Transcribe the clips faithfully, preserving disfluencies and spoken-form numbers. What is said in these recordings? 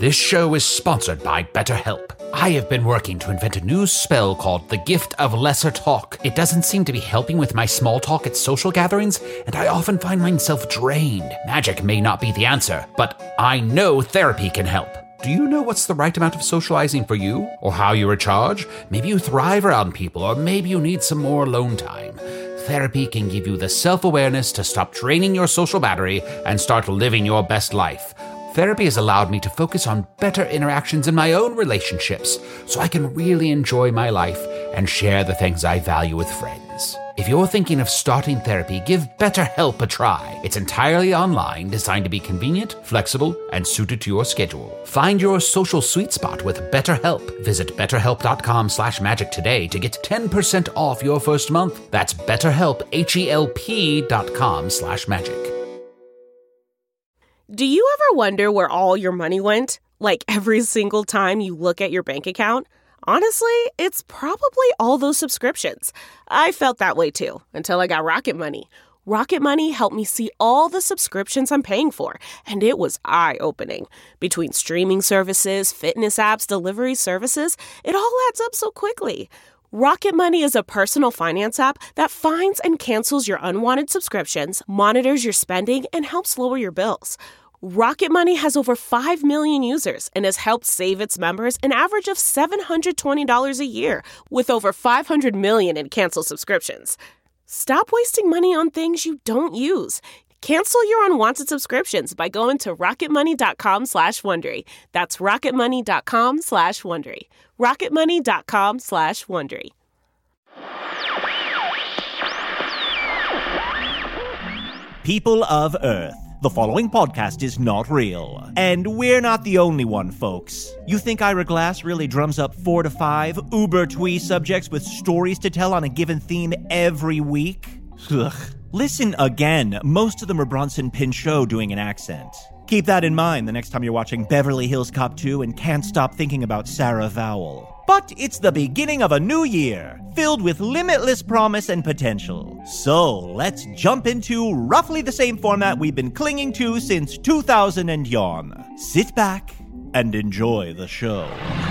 This show is sponsored by BetterHelp. I have been working to invent a new spell called the Gift of Lesser Talk. It doesn't seem to be helping with my small talk at social gatherings, and I often find myself drained. Magic may not be the answer, but I know therapy can help. Do you know what's the right amount of socializing for you? Or how you recharge? Maybe you thrive around people, or maybe you need some more alone time. Therapy can give you the self-awareness to stop draining your social battery and start living your best life. Therapy has allowed me to focus on better interactions in my own relationships, so I can really enjoy my life and share the things I value with friends. If you're thinking of starting therapy, give BetterHelp a try. It's entirely online, designed to be convenient, flexible, and suited to your schedule. Find your social sweet spot with BetterHelp. Visit betterhelp.com slash magic today to get ten percent off your first month. That's BetterHelp, H-E-L-P dot com slash magic. Do you ever wonder where all your money went? Like every single time you look at your bank account? Honestly, it's probably all those subscriptions. I felt that way too, until I got Rocket Money. Rocket Money helped me see all the subscriptions I'm paying for, and it was eye-opening. Between streaming services, fitness apps, delivery services, it all adds up so quickly. Rocket Money is a personal finance app that finds and cancels your unwanted subscriptions, monitors your spending, and helps lower your bills. Rocket Money has over five million users and has helped save its members an average of seven hundred twenty dollars a year, with over five hundred million in canceled subscriptions. Stop wasting money on things you don't use. Cancel your unwanted subscriptions by going to rocketmoney.com slash Wondery. That's rocketmoney.com slash Wondery. rocketmoney.com slash Wondery. People of Earth, the following podcast is not real. And we're not the only one, folks. You think Ira Glass really drums up four to five uber-twee subjects with stories to tell on a given theme every week? Ugh. Listen again. Most of them are Bronson Pinchot doing an accent. Keep that in mind the next time you're watching Beverly Hills Cop two and can't stop thinking about Sarah Vowell. But it's the beginning of a new year, filled with limitless promise and potential. So let's jump into roughly the same format we've been clinging to since two thousand and yon. Sit back and enjoy the show.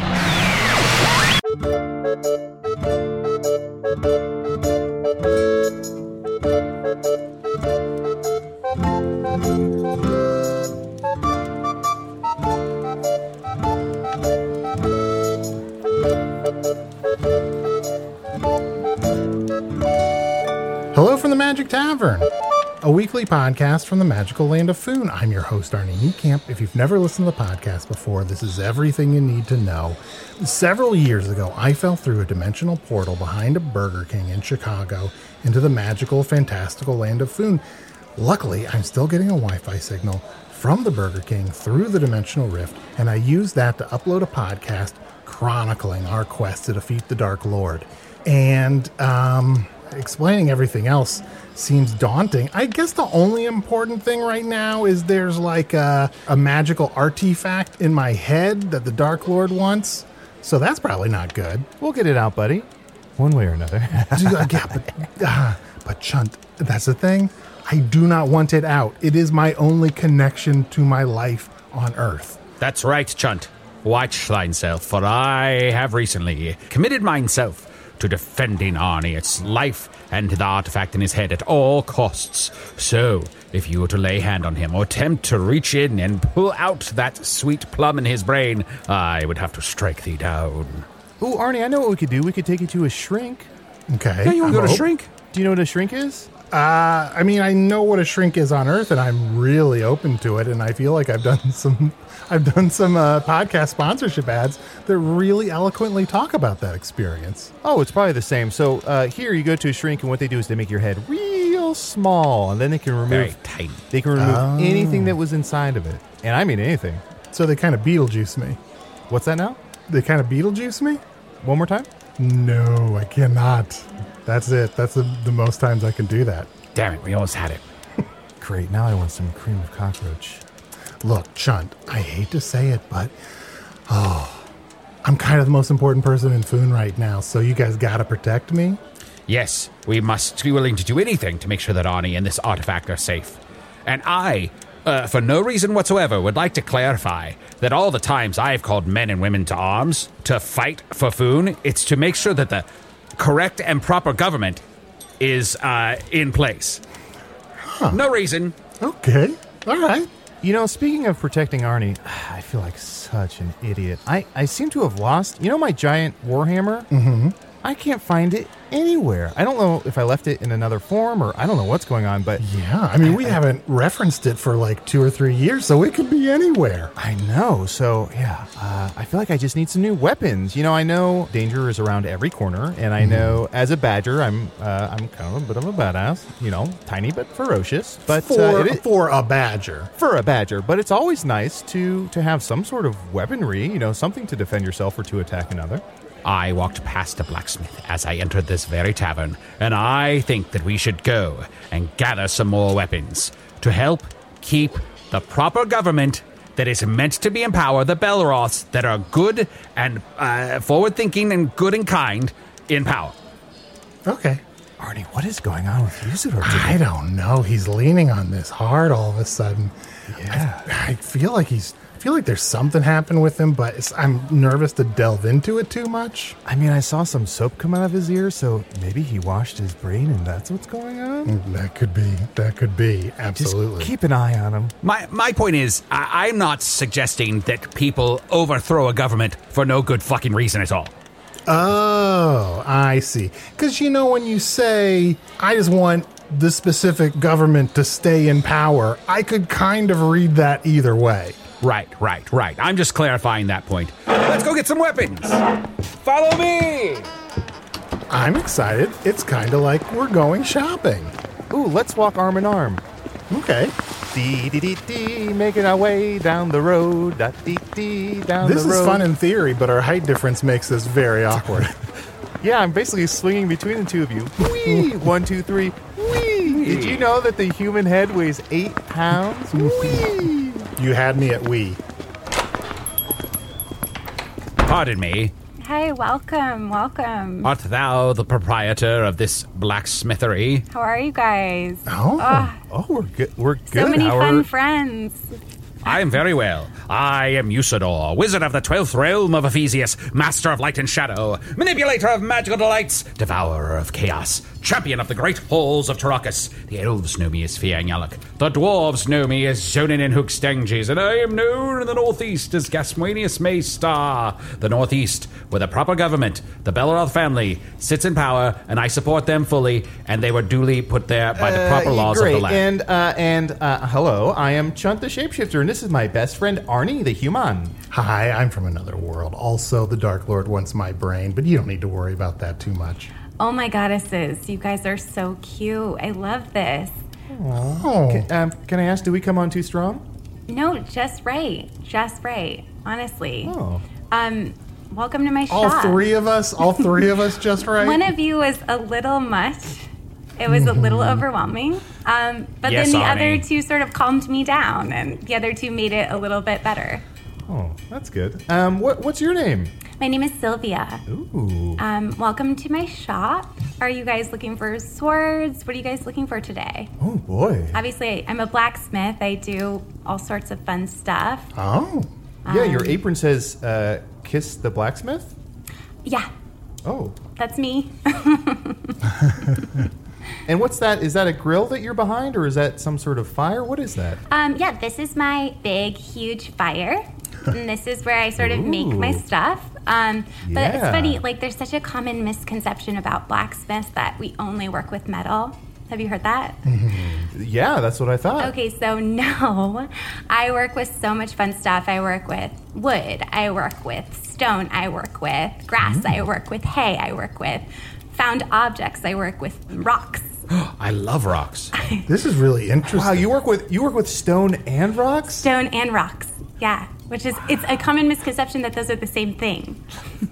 Hello from the Magic Tavern, a weekly podcast from the magical land of Foon. I'm your host, Arnie Niekamp. If you've never listened to the podcast before, this is everything you need to know. Several years ago, I fell through a dimensional portal behind a Burger King in Chicago into the magical, fantastical land of Foon. Luckily, I'm still getting a Wi-Fi signal from the Burger King through the dimensional rift, and I used that to upload a podcast chronicling our quest to defeat the Dark Lord. And, um... explaining everything else seems daunting. I guess the only important thing right now is there's like a, a magical artifact in my head that the Dark Lord wants. So that's probably not good. We'll get it out, buddy. One way or another. yeah, but, uh, but Chunt, that's the thing. I do not want it out. It is my only connection to my life on Earth. That's right, Chunt. Watch thyself, for I have recently committed myself to defending Arnie, its life, and the artifact in his head at all costs. So, if you were to lay hand on him or attempt to reach in and pull out that sweet plum in his brain, I would have to strike thee down. Ooh, Arnie, I know what we could do. We could take you to a shrink. Okay. Yeah, you want to go to hope. shrink? Do you know what a shrink is? Uh, I mean, I know what a shrink is on Earth, and I'm really open to it. And I feel like I've done some, I've done some uh, podcast sponsorship ads that really eloquently talk about that experience. Oh, it's probably the same. So uh, here you go to a shrink, and what they do is they make your head real small, and then they can remove, Very tiny. They can remove Oh. anything that was inside of it, and I mean anything. So they kind of Beetlejuice me. What's that now? They kind of Beetlejuice me? One more time? No, I cannot. That's it. That's the, the most times I can do that. Damn it, we almost had it. Great. Now I want some cream of cockroach. Look, Chunt, I hate to say it, but oh, I'm kind of the most important person in Foon right now, so you guys gotta protect me. Yes, we must be willing to do anything to make sure that Arnie and this artifact are safe. And I uh, for no reason whatsoever, would like to clarify that all the times I've called men and women to arms to fight for Foon, it's to make sure that the correct and proper government is uh, in place. Huh. No reason. Okay. All right. You know, speaking of protecting Arnie, I feel like such an idiot. I, I seem to have lost, you know, my giant Warhammer? Mm-hmm. I can't find it anywhere. I don't know if I left it in another form or I don't know what's going on, but... Yeah, I mean, we I, haven't referenced it for like two or three years, so it could be anywhere. I know. So, yeah, uh, I feel like I just need some new weapons. You know, I know danger is around every corner, and I know mm. as a badger, I'm uh, I'm kind of a bit of a badass. You know, tiny but ferocious. But For, uh, it, for a badger. For a badger. But it's always nice to, to have some sort of weaponry, you know, something to defend yourself or to attack another. I walked past a blacksmith as I entered this very tavern, and I think that we should go and gather some more weapons to help keep the proper government that is meant to be in power, the Belroths that are good and uh, forward-thinking and good and kind, in power. Okay. Arnie, what is going on with Usador today? I don't know. He's leaning on this hard all of a sudden. Yeah. I, I feel like he's... I feel like there's something happened with him, but it's, I'm nervous to delve into it too much. I mean, I saw some soap come out of his ear, so maybe he washed his brain and that's what's going on? That could be. That could be. Absolutely. Just keep an eye on him. My my point is, I, I'm not suggesting that people overthrow a government for no good fucking reason at all. Oh, I see. Because, you know, when you say, I just want the specific government to stay in power, I could kind of read that either way. Right, right, right. I'm just clarifying that point. Let's go get some weapons. Follow me. I'm excited. It's kind of like we're going shopping. Ooh, let's walk arm in arm. Okay. Dee dee dee dee, making our way down the road. Da dee dee, down this the road. This is fun in theory, but our height difference makes this very awkward. Yeah, I'm basically swinging between the two of you. Whee! One, two, three. Whee! Did you know that the human head weighs eight pounds? Whee! You had me at we. Pardon me. Hi, welcome, welcome. Art thou the proprietor of this blacksmithery? How are you guys? Oh, oh, oh we're good. We're good. So many How fun are... friends. I am very well. I am Usador, wizard of the twelfth realm of Ephesius, master of light and shadow, manipulator of magical delights, devourer of chaos, champion of the great halls of Tarakas. The elves know me as Fiangyalak. The dwarves know me as Zonin and Hookstanges, and I am known in the northeast as Gasmuenius Maystar. The northeast, where the proper government, the Belroth family, sits in power, and I support them fully, and they were duly put there by the proper uh, laws great. of the land. And, uh, and uh, hello, I am Chunt the Shapeshifter, and this is my best friend Arnie the Human. Hi, I'm from another world. Also, the Dark Lord wants my brain, but you don't need to worry about that too much. Oh my goddesses, you guys are so cute. I love this. Oh. Can, um, can I ask, do we come on too strong? No, just right. Just right. Honestly. Oh. Um, welcome to my all shop. All three of us? All three of us just right? One of you was a little much. It was a little overwhelming. Um, but yes, then the Arnie. other two sort of calmed me down, and the other two made it a little bit better. Oh, that's good. Um, what, what's your name? My name is Sylvia. Ooh. Um, welcome to my shop. Are you guys looking for swords? What are you guys looking for today? Oh, boy. Obviously, I'm a blacksmith. I do all sorts of fun stuff. Oh. Yeah, Um, your apron says, uh, Kiss the Blacksmith? Yeah, Oh. that's me. And what's that? Is that a grill that you're behind, or is that some sort of fire? What is that? um, yeah, this is my big, huge fire. And this is where I sort of make my Ooh. stuff. Um, but it's Yeah. funny, like there's such a common misconception about blacksmiths that we only work with metal. Have you heard that? Yeah, that's what I thought. Okay, so no, I work with so much fun stuff. I work with wood, I work with stone, I work with grass, Mm. I work with hay, I work with found objects, I work with rocks. I love rocks. This is really interesting. Wow, you work with you work with stone and rocks? Stone and rocks, yeah. Which is, it's a common misconception that those are the same thing.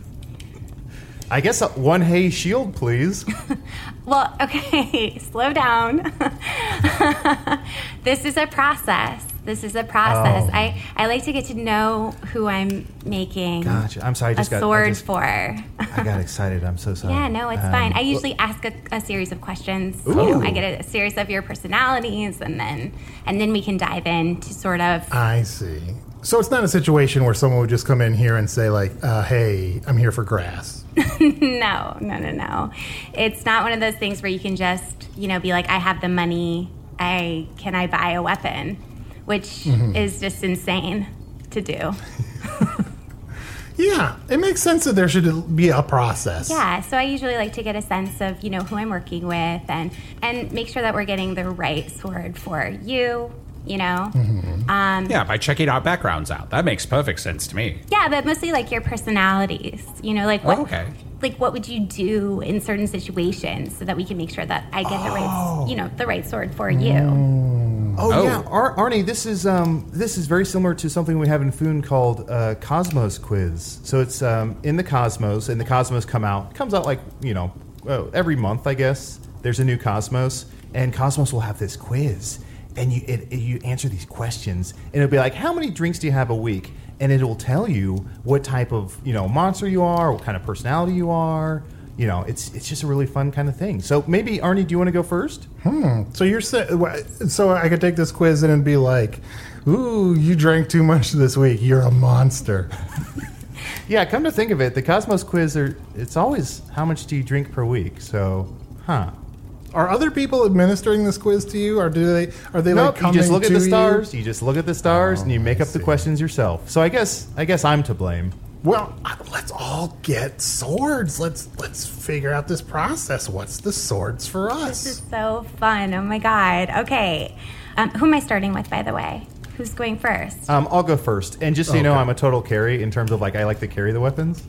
I guess uh, one hay shield, please. Well, okay, slow down. This is a process. This is a process. Oh. I, I like to get to know who I'm making Gotcha. I'm sorry. I just a got sword I just, for. I got excited. I'm so sorry. Yeah, no, it's Um, fine. I usually ask a, a series of questions. You know, I get a, a series of your personalities, and then and then we can dive in to sort of. I see. So it's not a situation where someone would just come in here and say, like, uh, hey, I'm here for grass. no, no, no, no. It's not one of those things where you can just, you know, be like, I have the money. I can I buy a weapon, which mm-hmm. is just insane to do. Yeah, it makes sense that there should be a process. Yeah, so I usually like to get a sense of, you know, who I'm working with and and make sure that we're getting the right sword for you, you know. Mm-hmm. Um, yeah, by checking our backgrounds out. That makes perfect sense to me. Yeah, but mostly like your personalities, you know, like what, oh, okay. like what would you do in certain situations so that we can make sure that I get the right, you know, the right sword for you. Oh, Oh. yeah, Ar- Arnie, this is um, this is very similar to something we have in Foon called uh, Cosmos Quiz. So it's um, in the Cosmos, and the Cosmos come out comes out like you know uh, every month, I guess. There's a new Cosmos, and Cosmos will have this quiz, and you it, it, you answer these questions, and it'll be like, how many drinks do you have a week? And it will tell you what type of you know monster you are, what kind of personality you are. You know, it's it's just a really fun kind of thing. So maybe, Arnie, do you want to go first? Hmm. So you're sa- so I could take this quiz in and be like, "Ooh, you drank too much this week. You're a monster." Yeah, come to think of it, the Cosmos Quiz are it's always how much do you drink per week? So, huh? Are other people administering this quiz to you, or do they are they Nope, like coming you just look at to the stars. you? You just look at the stars, Oh, and you make I up the see. questions yourself. So I guess I guess I'm to blame. Well, uh, let's all get swords. Let's let's figure out this process. What's the swords for us? This is so fun. Oh my God. Okay. Um, who am I starting with, by the way? Who's going first? Um, I'll go first, and just so you know, Okay. I'm a total carry in terms of like I like to carry the weapons.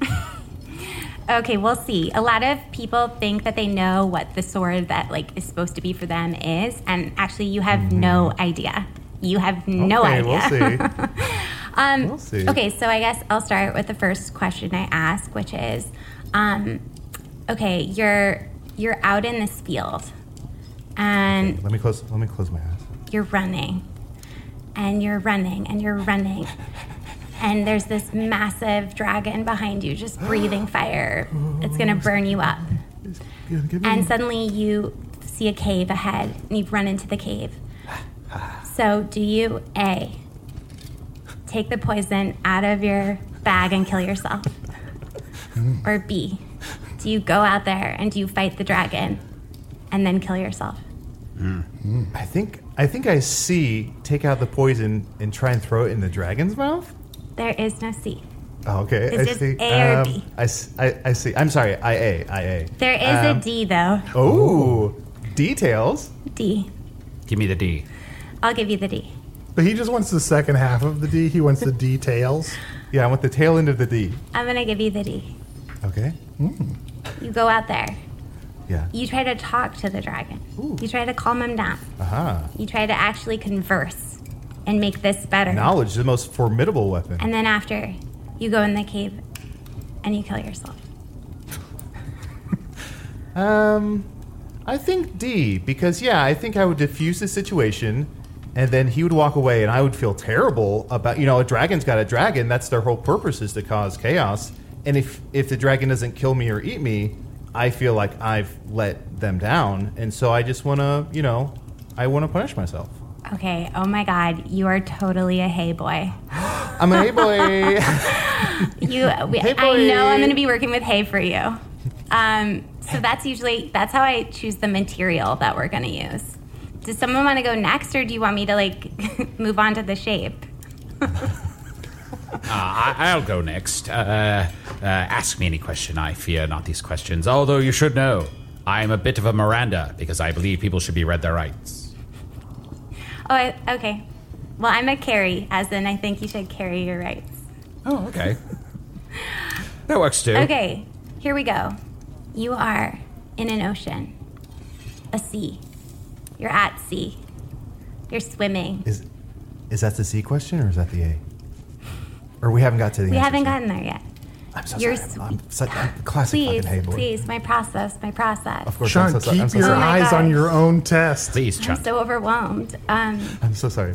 Okay, we'll see. A lot of people think that they know what the sword that like is supposed to be for them is, and actually, you have mm-hmm. no idea. You have no okay, idea. We'll see. um, we'll see. Okay, so I guess I'll start with the first question I ask, which is, um, okay, you're you're out in this field, and Okay, let me close. Let me close my eyes. you're running, and you're running, and you're running. And there's this massive dragon behind you just breathing fire. It's going to burn you up. And suddenly you see a cave ahead, and you run into the cave. So do you, A, take the poison out of your bag and kill yourself? Or B, do you go out there and do you fight the dragon and then kill yourself? I think I think I see. Take out the poison and try and throw it in the dragon's mouth. There is no C. Oh, okay. It's I just see. A or Um, B. I, s- I- I see. I'm sorry. I A. I A. There is Um, a D, though. Oh, details. D. Give me the D. I'll give you the D. But he just wants the second half of the D. He wants the details. Yeah, I want the tail end of the D. I'm going to give you the D. Okay. You go out there. Yeah. You try to talk to the dragon. You try to calm him down. Aha. You try to actually converse and make this better. Knowledge, the most formidable weapon. And then after, you go in the cave and you kill yourself. Um, I think D, because yeah, I think I would diffuse the situation, and then he would walk away, and I would feel terrible about, you know, a dragon's got a dragon. That's their whole purpose, is to cause chaos. And if if the dragon doesn't kill me or eat me, I feel like I've let them down, and so I just want to, you know, I want to punish myself. Okay, oh my God, you are totally a hey boy. I'm a hey boy. You, we, Hey I boy. know I'm going to be working with hay for you. Um, so that's usually, that's how I choose the material that we're going to use. Does someone want to go next, or do you want me to like move on to the shape? Uh, I, I'll go next. Uh, uh, ask me any question. I fear not these questions. Although you should know, I am a bit of a Miranda because I believe people should be read their rights. Oh, I, okay. Well, I'm a carry, as in I think you should carry your rights. Oh, okay. That works too. Okay, here we go. You are in an ocean, a sea. You're at sea. You're swimming. Is is that the C question, or is that the A? Or we haven't got to the We answers haven't yet? gotten there yet. I'm so You're sorry. sw- I'm, I'm such I'm classic Please, fucking hey boy. please, my process, my process. Of course, Sean, I'm so sorry. keep I'm so your Oh sorry. my eyes on gosh. your own test. Please, I'm Chuck. so overwhelmed. Um, I'm so sorry.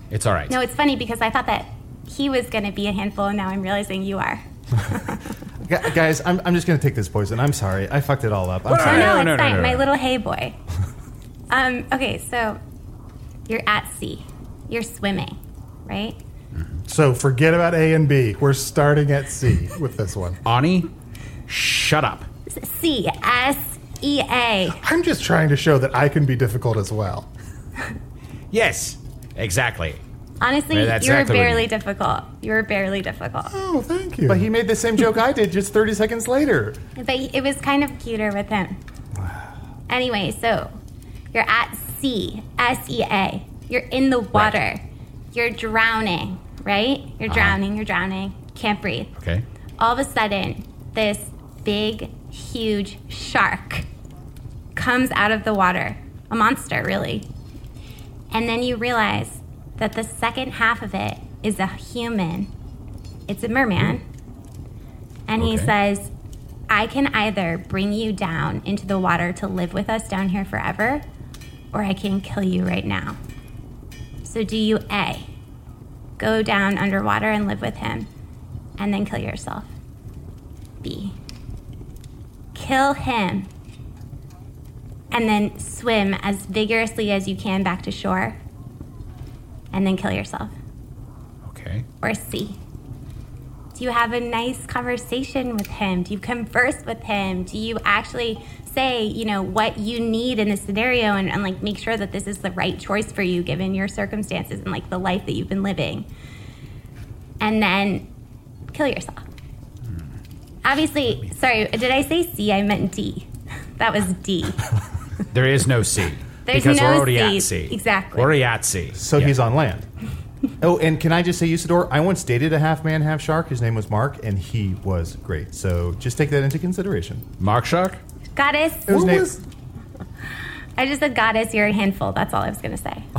It's all right. No, it's funny because I thought that he was going to be a handful, and now I'm realizing you are. Gu- Guys, I'm, I'm just going to take this poison. I'm sorry. I fucked it all up. I'm No, sorry. no, it's no, no, fine. no, no. My little hay boy. um, okay, so you're at sea. You're swimming, right? So forget about A and B. We're starting at C with this one. Ani, shut up. C, S, E, A. I'm just trying to show that I can be difficult as well. Yes, exactly. Honestly, Yeah, that's you were exactly what barely you- difficult. You were barely difficult. Oh, thank you. But he made the same joke I did just thirty seconds later. But it was kind of cuter with him. Anyway, so you're at sea, S E A. You're in the water. You're drowning, right? You're drowning, you're drowning. Can't breathe. Okay. All of a sudden, this big, huge shark comes out of the water. A monster, really. And then you realize that the second half of it is a human. It's a merman. And he Okay. says, I can either bring you down into the water to live with us down here forever, or I can kill you right now. So do you A, go down underwater and live with him, and then kill yourself? B, kill him, and then swim as vigorously as you can back to shore, and then kill yourself? Okay. Or C, do you have a nice conversation with him? Do you converse with him? Do you actually say, you know, what you need in this scenario and, and like make sure that this is the right choice for you given your circumstances and like the life that you've been living? And then kill yourself. Obviously, sorry, did I say C? I meant D. That was D. There is no C. There's because no we're already C. at sea. Exactly. We're already at sea. So Yeah. he's on land. Oh, and can I just say, Usador, I once dated a half man, half shark. His name was Mark, and he was great. So just take that into consideration. Mark Shark? Goddess. His What name- was- I just said goddess, you're a handful. That's all I was going to say.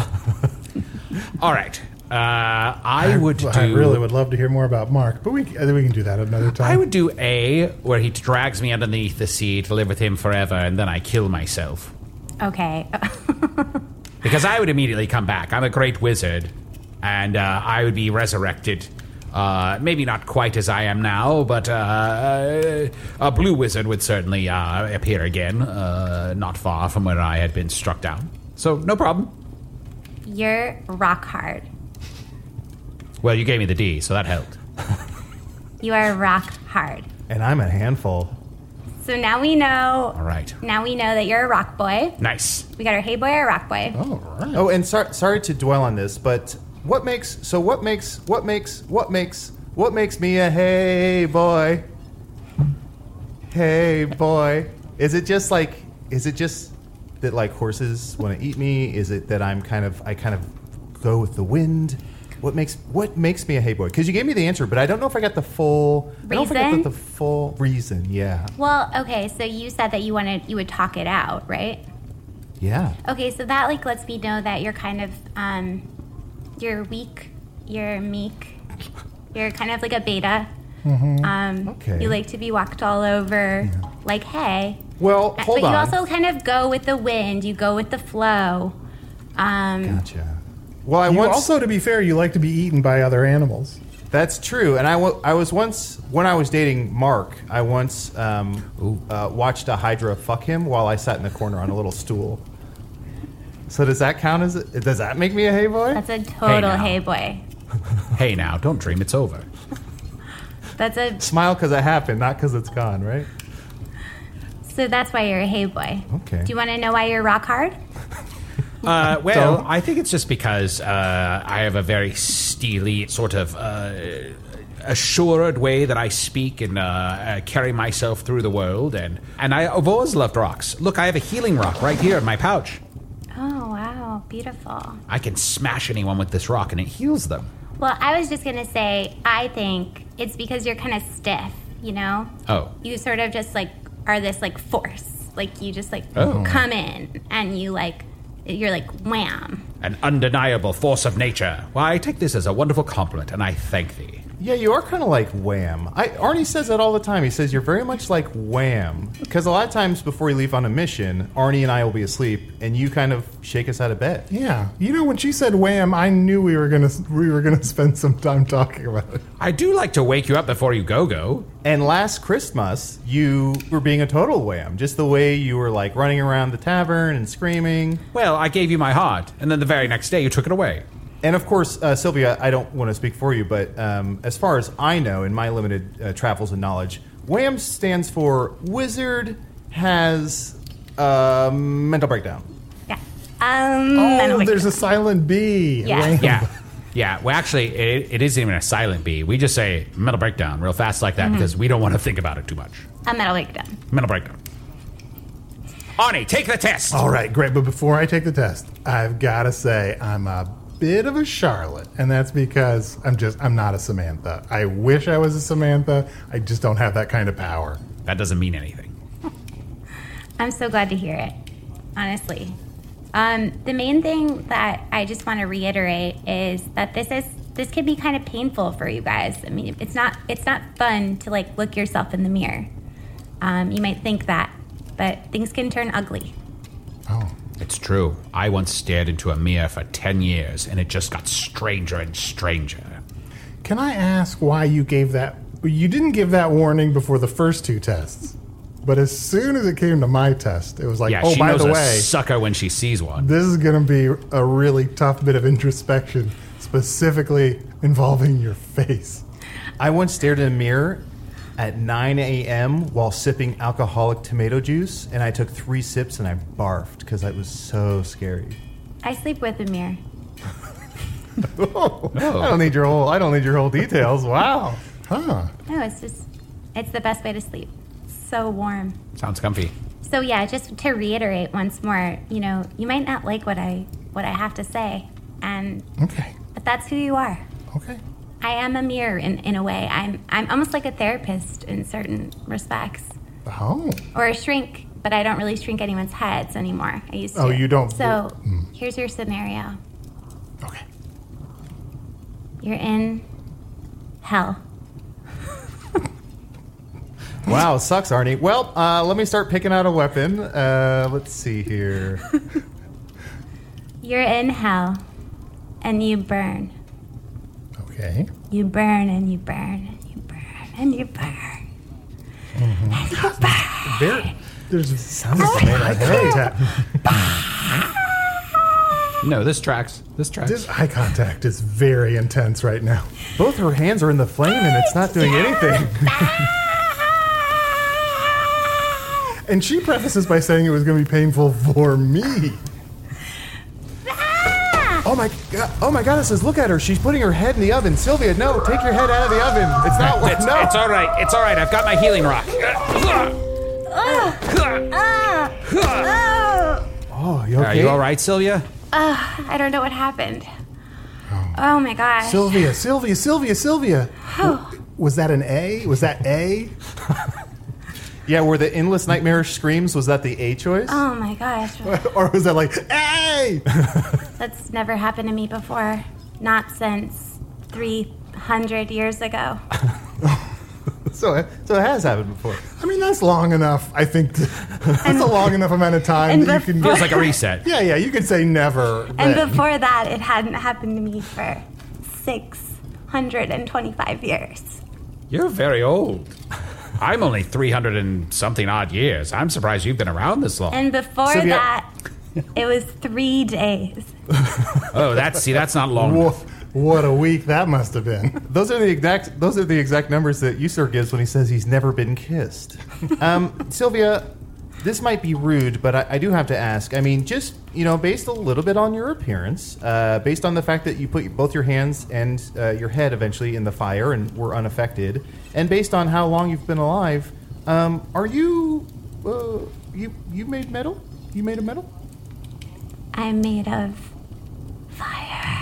All right. Uh, I would do. I really would love to hear more about Mark, but we, I think we can do that another time. I would do A, where he drags me underneath the sea to live with him forever, and then I kill myself. Okay. Because I would immediately come back. I'm a great wizard, and uh, I would be resurrected. Uh, maybe not quite as I am now, but uh, a blue wizard would certainly uh, appear again, uh, not far from where I had been struck down. So, no problem. You're rock hard. Well, you gave me the D, so that helped. You are rock hard. And I'm a handful. So now we know. All right. Now we know that you're a rock boy. Nice. We got our hay boy or rock boy. All right. Oh, and sor- sorry to dwell on this, but what makes so what makes what makes what makes what makes me a hey boy? Hey boy. Is it just like is it just that like horses want to eat me? Is it that I'm kind of I kind of go with the wind? What makes what makes me a hey boy? Because you gave me the answer, but I don't know if I got the full I don't think I Reason? got the full reason. Yeah. Well, okay, so you said that you wanted you would talk it out, right? Yeah. Okay, so that like lets me know that you're kind of um you're weak, you're meek, you're kind of like a beta. Um Okay. you like to be walked all over like hay. Well, Uh, hold but on. you also kind of go with the wind, you go with the flow. Um Gotcha. Well, I You once also, to be fair, you like to be eaten by other animals. That's true, and I, w- I was once when I was dating Mark. I once um, uh, watched a hydra fuck him while I sat in the corner on a little stool. So does that count as? Does that make me a hey boy? that's a total now. hay boy. Hey, now, don't dream it's over. That's a Smile because it happened, not because it's gone, right? so that's why you're a hay boy. Okay. Do you want to know why you're rock hard? Uh, well, I think it's just because uh, I have a very steely, sort of uh, assured way that I speak and uh, uh, carry myself through the world, and, and I, I've always loved rocks. Look, I have a healing rock right here in my pouch. Oh wow, beautiful. I can smash anyone with this rock, and it heals them. Well, I was just gonna say, I think it's because you're kind of stiff, you know? Oh. You sort of just like are this like force. Like you just like Oh. come in and you like, you're like wham. An undeniable force of nature. Well, I take this as a wonderful compliment, and I thank thee. Yeah, you are kind of like Wham. I, Arnie says that all the time. He says you're very much like Wham. Because a lot of times before we leave on a mission, Arnie and I will be asleep, and you kind of shake us out of bed. Yeah. You know, when she said wham, I knew we were gonna we were gonna spend some time talking about it. I do like to wake you up before you go-go. And last Christmas, you were being a total Wham. Just the way you were like running around the tavern and screaming. Well, I gave you my heart, and then the very next day you took it away. And of course, uh, Sylvia, I don't want to speak for you, but um, as far as I know, in my limited uh, travels and knowledge, WHAM stands for Wizard Has a Mental Breakdown. Yeah. Um, Oh, there's a silent B. Yeah. Wham. Yeah. Yeah, well, actually, it, it isn't even a silent B. We just say mental breakdown real fast like that Mm-hmm. because we don't want to think about it too much. A metal breakdown. Mental breakdown. Arnie, take the test. All right, great. But before I take the test, I've got to say I'm a bit of a Charlotte, and that's because I'm just I'm not a Samantha. I wish I was a Samantha. I just don't have that kind of power. That doesn't mean anything. I'm so glad to hear it, honestly. Um, the main thing that I just want to reiterate is that this is this can be kind of painful for you guys. I mean, it's not it's not fun to like look yourself in the mirror. Um, you might think that, but things can turn ugly. Oh. It's true. I once stared into a mirror for ten years, and it just got stranger and stranger. Can I ask why you gave that? You didn't give that warning before the first two tests, but as soon as it came to my test, it was like, Yeah, oh, she by knows the a way, sucker when she sees one. this is going to be a really tough bit of introspection, specifically involving your face. I once stared in a mirror at nine a.m. while sipping alcoholic tomato juice, and I took three sips and I barfed because it was so scary. I sleep with a mirror. Oh, I don't need your whole. I don't need your whole details. Wow. Huh. No, it's just it's the best way to sleep. So warm. Sounds comfy. So yeah, just to reiterate once more, you know, you might not like what I what I have to say, and Okay. but that's who you are. Okay. I am a mirror in, in a way. I'm I'm almost like a therapist in certain respects, Oh. or a shrink, but I don't really shrink anyone's heads anymore. I used to. Oh, you don't- So mm. here's your scenario. Okay. You're in hell. Wow, sucks, Arnie. Well, uh, let me start picking out a weapon. Uh, let's see here. You're in hell, and you burn. Okay. You burn and you burn and you burn and you burn. And you burn. Very. There's sounds like eye contact. No, this tracks. This tracks. This eye contact is very intense right now. Both her hands are in the flame, and it's not doing anything. And she prefaces by saying it was going to be painful for me. Oh my god! Oh my goddesses! Look at her. She's putting her head in the oven. Sylvia, no! Take your head out of the oven. It's not. It's, no. it's all right. It's all right. I've got my healing rock. Oh, you okay? Are you all right, Sylvia? Uh, I don't know what happened. Oh my gosh. Sylvia, Sylvia, Sylvia, Sylvia. Was that an A? Was that A? Yeah, were the endless nightmarish screams? Was that the A choice? Oh my gosh. Or was that like A? That's never happened to me before. Not since three hundred years ago. so, so it has happened before. I mean, that's long enough, I think. To, that's a long enough amount of time and that you bef- can... Feels like a reset. Yeah, yeah, you could say never. And then. before that, it hadn't happened to me for six hundred twenty-five years. You're very old. I'm only three hundred and something odd years. I'm surprised you've been around this long. And before Sylvia- that, it was three days. Oh, that's see, that's not long. Woof, what a week that must have been. Those are the exact. Those are the exact numbers that User gives when he says he's never been kissed. Um, Sylvia, this might be rude, but I, I do have to ask. I mean, just you know, based a little bit on your appearance, uh, based on the fact that you put both your hands and uh, your head eventually in the fire and were unaffected, and based on how long you've been alive, um, are you uh, you you made metal? You made of metal? I'm made of fire.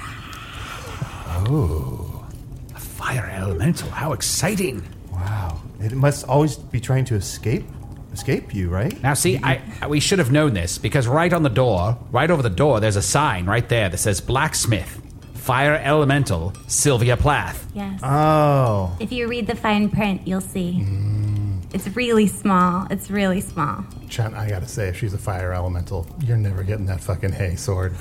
Oh, a fire elemental. How exciting. Wow! It must always be trying to escape escape you, right? Now, see, I, I we should have known this because right on the door, right over the door, there's a sign right there that says blacksmith, Fire Elemental, Sylvia Plath. Yes. Oh. If you read the fine print, you'll see. Mm. It's really small. It's really small. Chen, I gotta say, if she's a fire elemental, you're never getting that fucking hay sword.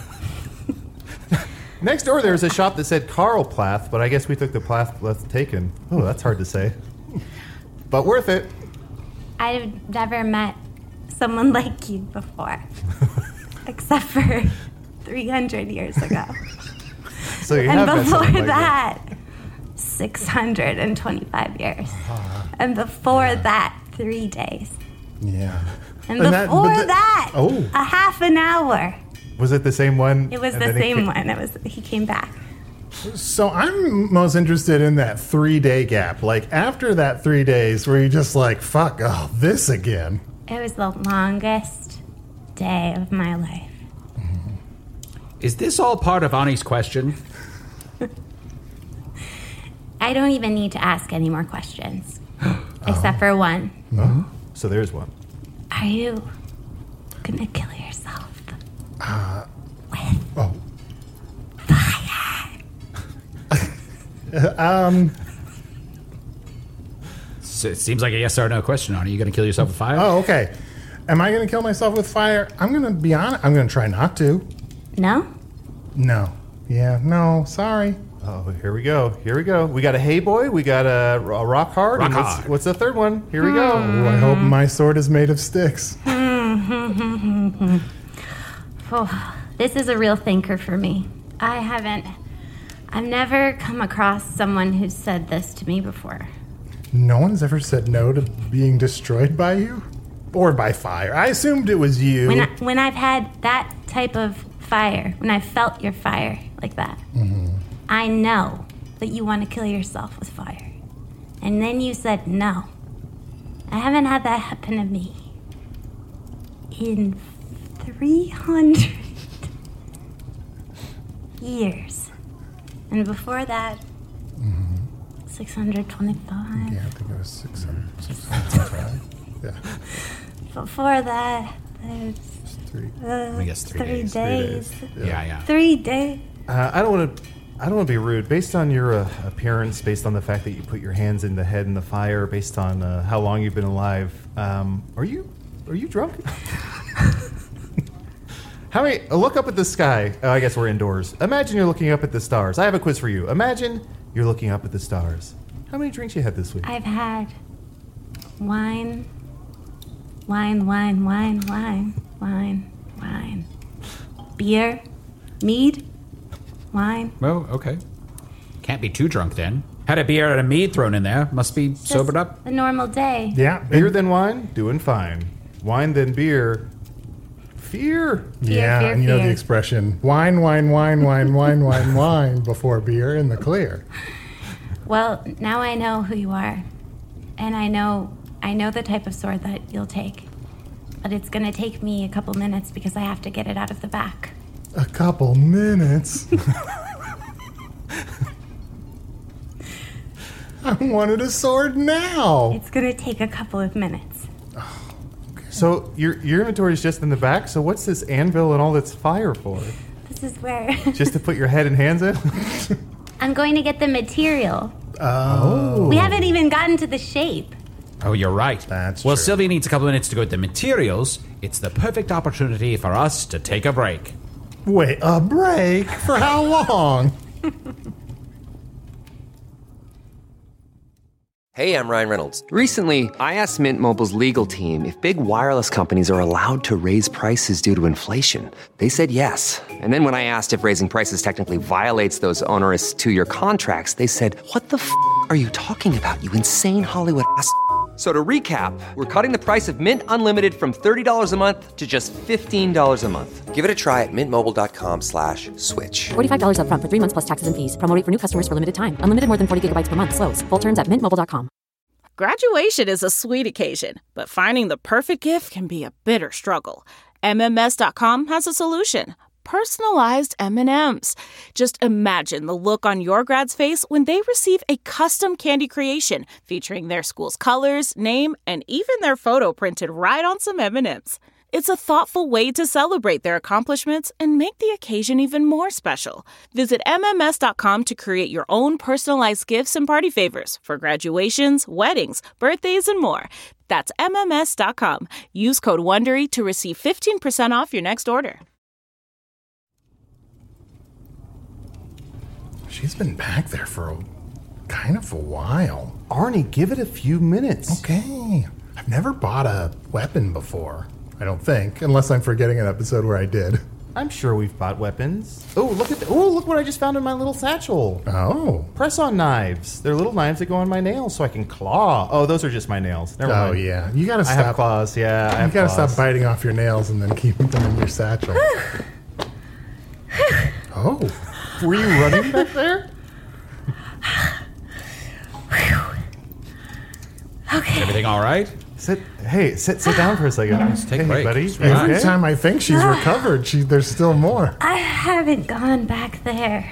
Next door, there was a shop that said Carl Plath, but I guess we took the Plath less taken. Oh, that's hard to say. But worth it. I've never met someone like you before. Except for three hundred years ago. So you and have met before someone like that, six hundred twenty-five years. Uh-huh. And before yeah. that, three days. Yeah. And, and before that, that oh. a half an hour. Was it the same one? It was the same one. It was. He came back. So I'm most interested in that three-day gap. Like, after that three days where you're just like, fuck, oh, this again. It was the longest day of my life. Mm-hmm. Is this all part of Ani's question? I don't even need to ask any more questions. Except oh. for one. Oh. So there's one. Are you gonna kill yourself? Uh, with oh. fire? um... So it seems like a yes or no question, Ani. Are you gonna kill yourself with fire? Oh, okay. Am I gonna kill myself with fire? I'm gonna be honest. I'm gonna try not to. No? No. Yeah, no, sorry. Oh, here we go. Here we go. We got a hay boy. We got a, a rock hard. Rock and what's, hard. What's the third one? Here we go. Oh, I hope my sword is made of sticks. Oh, this is a real thinker for me. I haven't... I've never come across someone who's said this to me before. No one's ever said no to being destroyed by you? Or by fire. I assumed it was you. When, I, when I've had that type of fire, when I've felt your fire like that, mm-hmm. I know that you want to kill yourself with fire. And then you said no. I haven't had that happen to me in three hundred years. And before that, mm-hmm. six hundred twenty-five. Yeah, I think it was six hundred, six hundred twenty-five. Yeah. Before that, there's three. Uh, I guess three, three days. days. Three days. Yeah, yeah. yeah. Three days. Uh, I don't want to. I don't want to be rude. Based on your uh, appearance, based on the fact that you put your hands in the head in the fire, based on uh, how long you've been alive, um, are you are you drunk? How many? Uh, look up at the sky. Oh, I guess we're indoors. Imagine you're looking up at the stars. I have a quiz for you. Imagine you're looking up at the stars. How many drinks you had this week? I've had wine, wine, wine, wine, wine, wine, wine, beer, mead. Wine. Well, okay. Can't be too drunk then. Had a beer and a mead thrown in there. Must be Just sobered up. A normal day. Yeah. Beer then wine, doing fine. Wine then beer, fear. Fear, yeah, fear, and you know fear. the expression, wine, wine, wine, wine, wine, wine, wine, before beer in the clear. Well, now I know who you are. And I know I know the type of sword that you'll take. But it's going to take me a couple minutes because I have to get it out of the back. A couple minutes. I wanted a sword now. It's going to take a couple of minutes. Oh, okay. So your your inventory is just in the back. So what's this anvil and all this fire for? This is where... Just to put your head and hands in? I'm going to get the material. Oh. We haven't even gotten to the shape. Oh, you're right. That's well, true. Sylvia needs a couple minutes to go with the materials. It's the perfect opportunity for us to take a break. Wait, a break? For how long? Hey, I'm Ryan Reynolds. Recently, I asked Mint Mobile's legal team if big wireless companies are allowed to raise prices due to inflation. They said yes. And then when I asked if raising prices technically violates those onerous two-year contracts, they said, what the f*** are you talking about, you insane Hollywood ass f- So to recap, we're cutting the price of Mint Unlimited from thirty dollars a month to just fifteen dollars a month. Give it a try at mintmobile.com slash switch. forty-five dollars up front for three months plus taxes and fees. Promo rate for new customers for limited time. Unlimited more than forty gigabytes per month. Slows full terms at mint mobile dot com. Graduation is a sweet occasion, but finding the perfect gift can be a bitter struggle. M M S dot com has a solution. Personalized M and M's. Just imagine the look on your grad's face when they receive a custom candy creation featuring their school's colors, name, and even their photo printed right on some M and M's. It's a thoughtful way to celebrate their accomplishments and make the occasion even more special. Visit M M S dot com to create your own personalized gifts and party favors for graduations, weddings, birthdays, and more. That's M M S dot com. Use code WONDERY to receive fifteen percent off your next order. She's been back there for a, kind of a while. Arnie, give it a few minutes. Okay. I've never bought a weapon before, I don't think, unless I'm forgetting an episode where I did. I'm sure we've bought weapons. Oh, look at the, oh, look what I just found in my little satchel. Oh. Press-on knives. They're little knives that go on my nails so I can claw. Oh, those are just my nails. Never Oh, mind. yeah. You gotta I stop. have claws, yeah. I You have gotta claws. stop biting off your nails and then keeping them in your satchel. Oh. Were you running back there? Is everything all right? Sit. Hey, sit. Sit down for a second. Let's take a hey, break. buddy. It's You Every okay? time I think she's recovered, she there's still more. I haven't gone back there.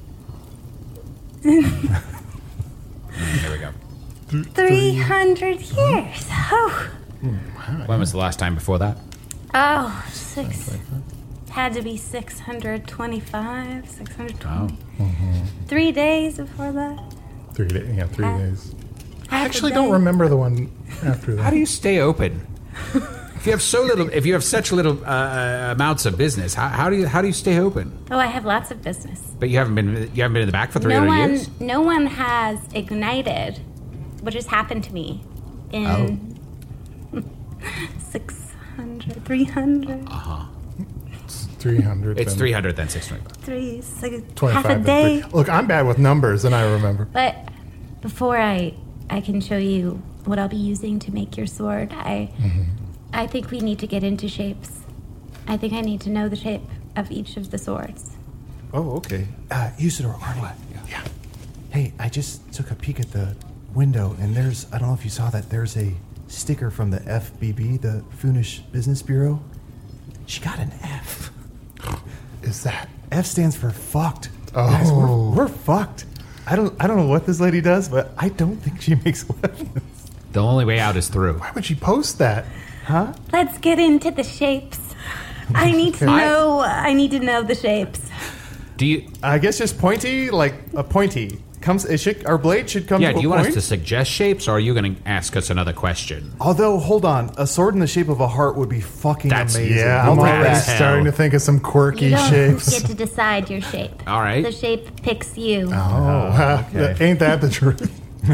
There we go. three hundred years. Oh. When was the last time before that? Oh, six. Had to be six hundred twenty-five, six hundred twenty. Three days before that. Three days. Yeah, three Uh, days. I half a actually day. don't remember the one after that. How do you stay open? If you have so little, if you have such little uh, amounts of business, how, how do you how do you stay open? Oh, I have lots of business. But you haven't been you haven't been in the back for three No hundred one, years. no one has ignited, what just happened to me in six hundred, three hundred, three hundred. It's three hundred then six twenty-five. three, six, twenty-five. half a and day. three. Look, I'm bad with numbers, and I remember. But before I, I can show you what I'll be using to make your sword, I, I think we need to get into shapes. I think I need to know the shape of each of the swords. Oh, okay. Uh, Usador, Arnie. Yeah. Hey, I just took a peek at the window, and there's, I don't know if you saw that, there's a sticker from the F B B, the Foonish Business Bureau. She got an F. Is that? F stands for fucked. Oh. Guys, we're, we're fucked. I don't, I don't know what this lady does, but I don't think she makes weapons. The only way out is through. Why would she post that? Huh? Let's get into the shapes. I need to I- know, I need to know the shapes. Do you? I guess just pointy, like a pointy. Comes, it should, our blade should come Yeah. to Do a you point. want us to suggest shapes, or are you going to ask us another question? Although, hold on, a sword in the shape of a heart would be fucking That's- amazing. Yeah, We'll I'm take already as that. hell. starting to think of some quirky You don't shapes. get to decide your shape. All right. The shape picks you. Oh, okay. ain't that the truth?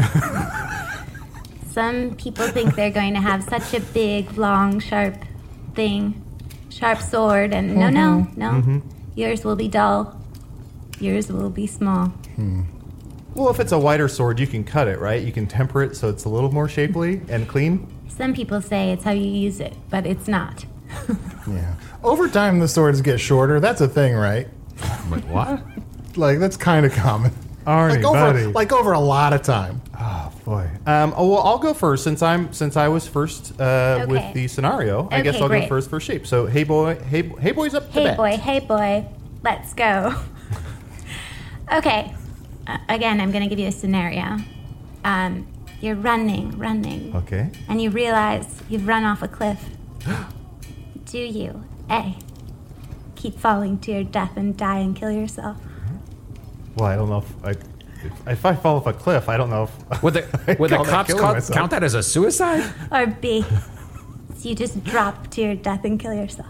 Some people think they're going to have such a big, long, sharp thing, sharp sword, and no, no, no. Yours will be dull. Yours will be small. Well, if it's a wider sword, you can cut it, right? You can temper it so it's a little more shapely and clean. Some people say it's how you use it, but it's not. Yeah. Over time, the swords get shorter. That's a thing, right? Wait, what? Like, that's kind of common. Arnie, like over, buddy. like over a lot of time. Oh boy. Um, oh, well, I'll go first since I'm since I was first uh, Okay. with the scenario. I Okay, guess I'll great. go first for shape. So, hey boy, hey, hey boys up to Hey bat. boy, hey boy, let's go. Okay, uh, again, I'm going to give you a scenario. Um, you're running, running, Okay. and you realize you've run off a cliff. Do you, A, keep falling to your death and die and kill yourself? Well, I don't know if I if, if I fall off a cliff, I don't know if Would the would the call that cops killing call, myself. count that as a suicide? Or B, so you just drop to your death and kill yourself?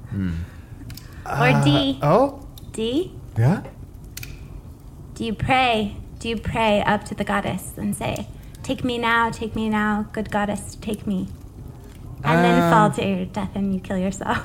Or D, Oh, D, yeah. do you pray? Do you pray up to the goddess and say, "Take me now, take me now, good goddess, take me," and then fall to your death and you kill yourself?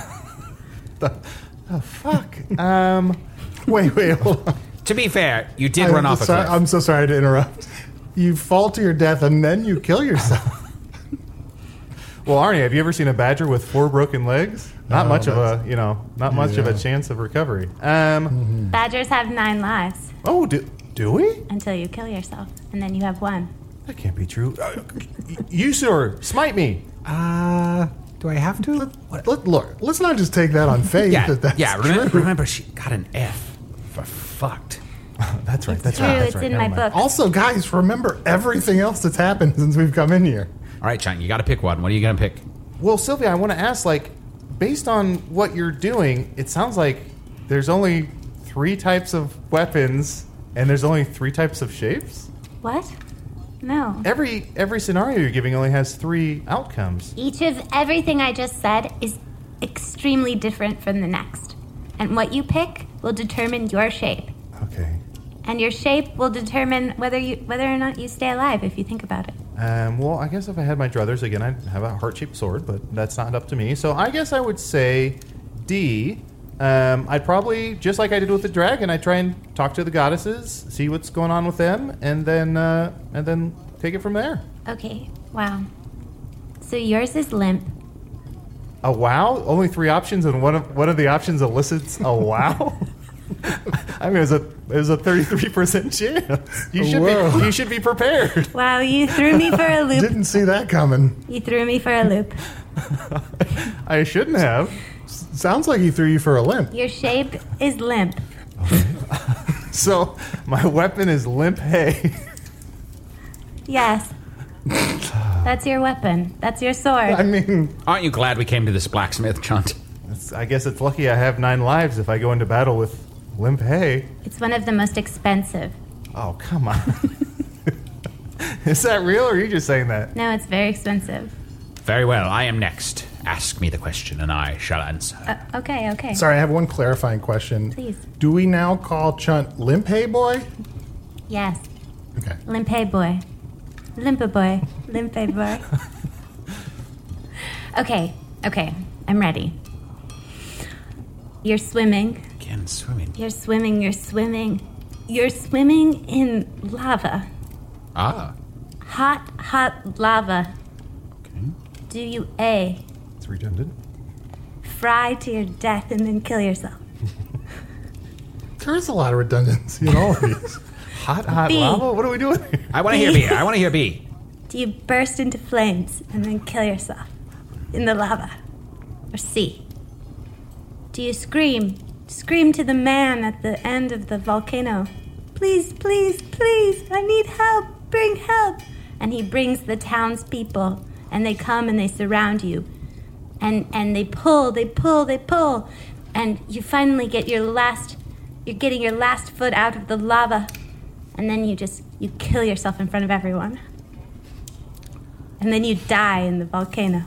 Fuck. Um. Wait, wait, hold on. To be fair, you did I'm run off a sorry- cliff. I'm so sorry to interrupt. You fall to your death and then you kill yourself. Well, Arnie, have you ever seen a badger with four broken legs? Not No, much of that's- a, you know, not much of a Yeah. chance of recovery. Um. Badgers have nine lives Oh, do do we? until you kill yourself, and then you have one. That can't be true. Uh, you, sir, smite me. Uh, do I have to? Look, look, let's not just take that on faith. Yeah, that that's yeah. Remember, true. remember, she got an F for fucked. That's right. That's True, right. That's it's right. in Never my mind. book. Also, guys, remember everything else that's happened since we've come in here. All right, Chang, you got to pick one. What are you gonna pick? Well, Sylvia, I want to ask, like, based on what you're doing, it sounds like there's only three types of weapons and there's only three types of shapes? What? No. Every every scenario you're giving only has three outcomes. Each of everything I just said is extremely different from the next. And what you pick will determine your shape. Okay. And your shape will determine whether you whether or not you stay alive, if you think about it. Um, well, I guess if I had my druthers again, I'd have a heart-shaped sword, but that's not up to me. So I guess I would say D. Um, I'd probably, just like I did with the dragon, I'd try and talk to the goddesses, see what's going on with them, and then uh, and then take it from there. Okay, wow. So yours is limp. A wow? Only three options, and one of one of the options elicits a wow. I mean, it was a it was a thirty-three percent chance. You should Whoa. be you should be prepared. Wow, you threw me for a loop. Didn't see that coming. You threw me for a loop. I shouldn't have. Sounds like he threw you for a limp. Your shape is limp. So my weapon is limp hay. Yes. That's your weapon. That's your sword. I mean, Aren't you glad we came to this blacksmith, Chunt? It's, I guess it's lucky I have nine lives if I go into battle with limp hay. It's one of the most expensive. Oh, come on. Is that real, or are you just saying that? No, it's very expensive. Very well, I am next. Ask me the question, and I shall answer. Uh, okay, okay. sorry, I have one clarifying question. Please. Do we now call Chunt Limp Hay Boy? Yes. Okay. Limpay boy. Limpa boy. Limpay boy. Okay, okay. I'm ready. You're swimming. Again, swimming. You're swimming. You're swimming. You're swimming in lava. Ah. Hot, hot lava. Okay. Do you A, It's redundant. fry to your death and then kill yourself? There is a lot of redundancy in all of these. Hot, hot B. lava? What are we doing here? I want to hear B. I want to hear B. Do you burst into flames and then kill yourself in the lava? Or C, do you scream, scream to the man at the end of the volcano, please, please, please, I need help, bring help. And he brings the townspeople, and they come and they surround you. And and they pull, they pull, they pull. And you finally get your last, you're getting your last foot out of the lava. And then you just, you kill yourself in front of everyone. And then you die in the volcano.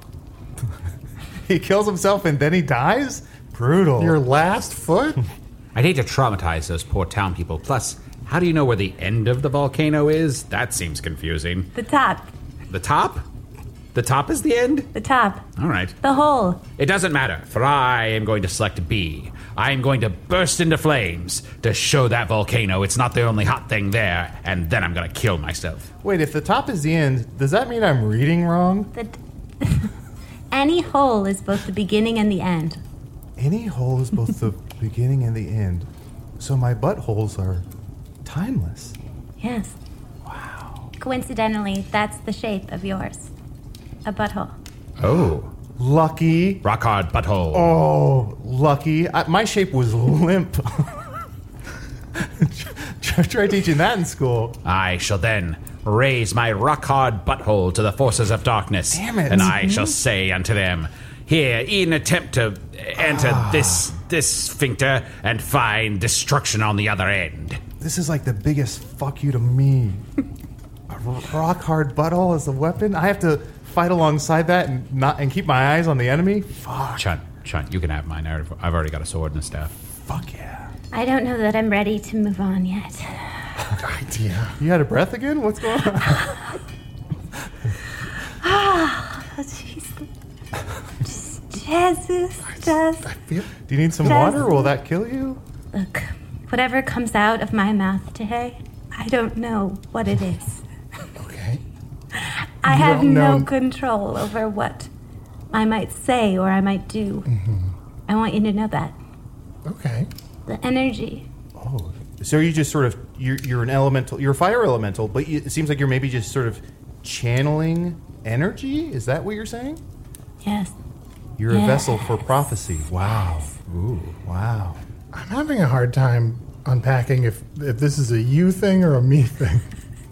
He kills himself and then he dies? Brutal. Your last foot? I'd hate to traumatize those poor town people. Plus, how do you know where the end of the volcano is? That seems confusing. The top, The top? The top is the end? the top, All right. the hole. It doesn't matter, for I am going to select B. I am going to burst into flames to show that volcano it's not the only hot thing there, and then I'm going to kill myself. Wait, if the top is the end, does that mean I'm reading wrong? The Any hole is both the beginning and the end. Any hole is both the beginning and the end. So my buttholes are timeless. Yes. Wow. Coincidentally, that's the shape of yours. A butthole. Oh. Lucky. Rock hard butthole. Oh, lucky. I, my shape was limp. try, try teaching that in school. I shall then raise my rock hard butthole to the forces of darkness. Damn it. And I shall say unto them, here, in attempt to enter Ah. this this sphincter and find destruction on the other end. This is like the biggest fuck you to me. A rock hard butthole as a weapon? I have to fight alongside that and not and keep my eyes on the enemy? Fuck. Chunt, Chunt, you can have mine. I've I've already got a sword and a staff. Fuck yeah. I don't know that I'm ready to move on yet. Idea. You had a breath again? What's going on? Oh, jeez. Jesus, just I feel Do you need some Yes. water? Will that kill you? look. Whatever comes out of my mouth today, I don't know what it is. okay. I You have don't no know- control over what I might say or I might do. I want you to know that. Okay. The energy. Oh. So you just sort of you're you're an elemental. You're a fire elemental, but you, it seems like you're maybe just sort of channeling energy. Is that what you're saying? Yes. You're a Yes. vessel for prophecy. Wow. Ooh. Wow. I'm having a hard time unpacking if if this is a you thing or a me thing.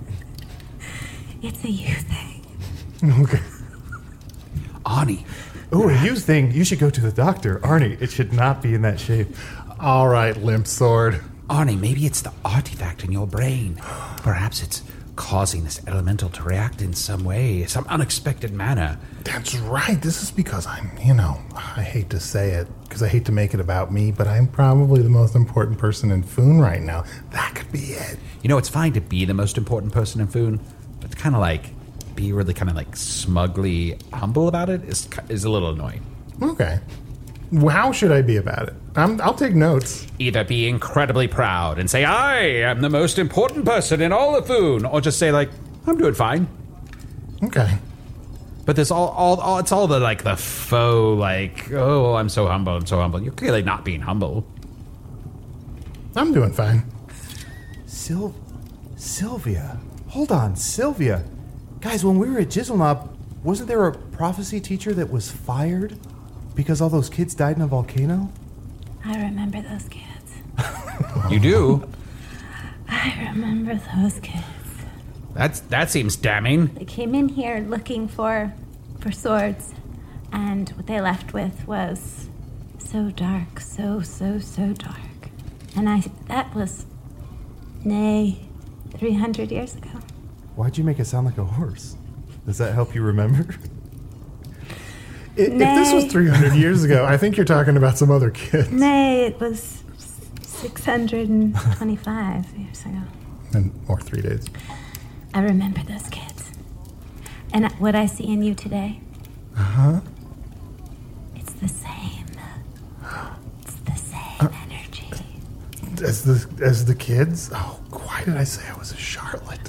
It's a you thing. Okay. Ani, Oh, a used thing. You should go to the doctor. Arnie, it should not be in that shape. All right, limp sword. Arnie, maybe it's the artifact in your brain. Perhaps it's causing this elemental to react in some way, some unexpected manner. That's right. This is because I'm, you know, I hate to say it, because I hate to make it about me, but I'm probably the most important person in Foon right now. That could be it. You know, it's fine to be the most important person in Foon, but it's kind of like, be really kind of like smugly humble about it is, is a little annoying. Okay. How should I be about it? I'm, I'll take notes. Either be incredibly proud and say, I am the most important person in all of Foon, or just say, like, I'm doing fine. Okay. But there's all, all, all it's all the, like, the faux, like, oh, I'm so humble, I'm so humble. You're clearly not being humble. I'm doing fine. Sil- Sylvia. Hold on, Sylvia. Guys, when we were at Jizzleknob, wasn't there a prophecy teacher that was fired because all those kids died in a volcano? I remember those kids. You do? I remember those kids. That's that seems damning. They came in here looking for for swords, and what they left with was so dark, so, so, so dark. And I, that was, nay, three hundred years ago. Why'd you make it sound like a horse? Does that help you remember? If, if this was three hundred years ago, I think you're talking about some other kids. Nay, it was six hundred twenty-five years ago. And or three days. I remember those kids. And what I see in you today, Uh-huh. it's the same. It's the same uh, energy. As the as the kids? Oh, why did I say I was a Charlotte?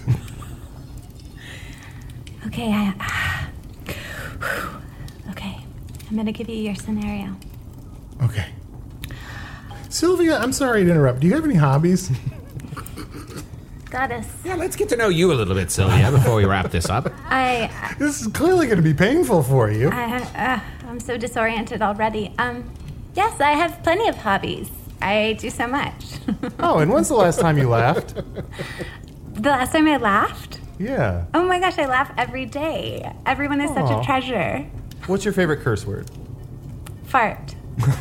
Okay, I... Okay, I'm gonna give you your scenario. Okay. Sylvia, I'm sorry to interrupt. Do you have any hobbies? Goddess. Yeah, let's get to know you a little bit, Sylvia, before we wrap this up. I... This is clearly going to be painful for you. I uh, I'm so disoriented already. Um, yes, I have plenty of hobbies. I do so much. Oh, and when's the last time you laughed? The last time I laughed? Yeah. Oh my gosh, I laugh every day. Everyone is such Aw. a treasure. What's your favorite curse word? Fart.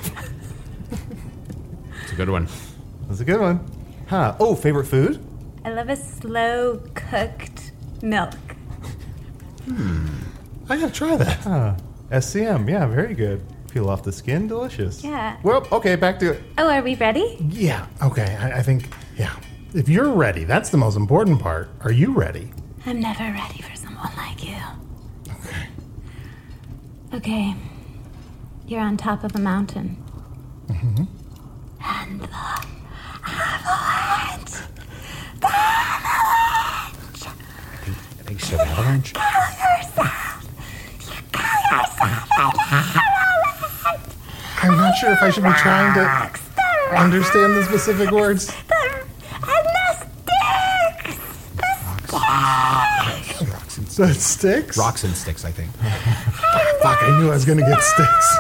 It's a good one. That's a good one. Huh. Oh, favorite food? I love a slow cooked milk. Hmm. I gotta try that. Huh. S C M, yeah, very good. Peel off the skin, delicious. Yeah. Well, okay, back to it. Oh, are we ready? Yeah, okay. I, I think, yeah. If you're ready, that's the most important part. Are you ready? I'm never ready for someone like you. Okay. Okay. You're on top of a mountain. Mm-hmm. And the avalanche. The avalanche. I think so, avalanche. Kill yourself. You kill yourself. I'm not sure if I should be trying to understand the specific words. The, and the sticks. The sticks. Rocks and So it sticks? Rocks and sticks, I think. Fuck, I knew I was gonna get sticks.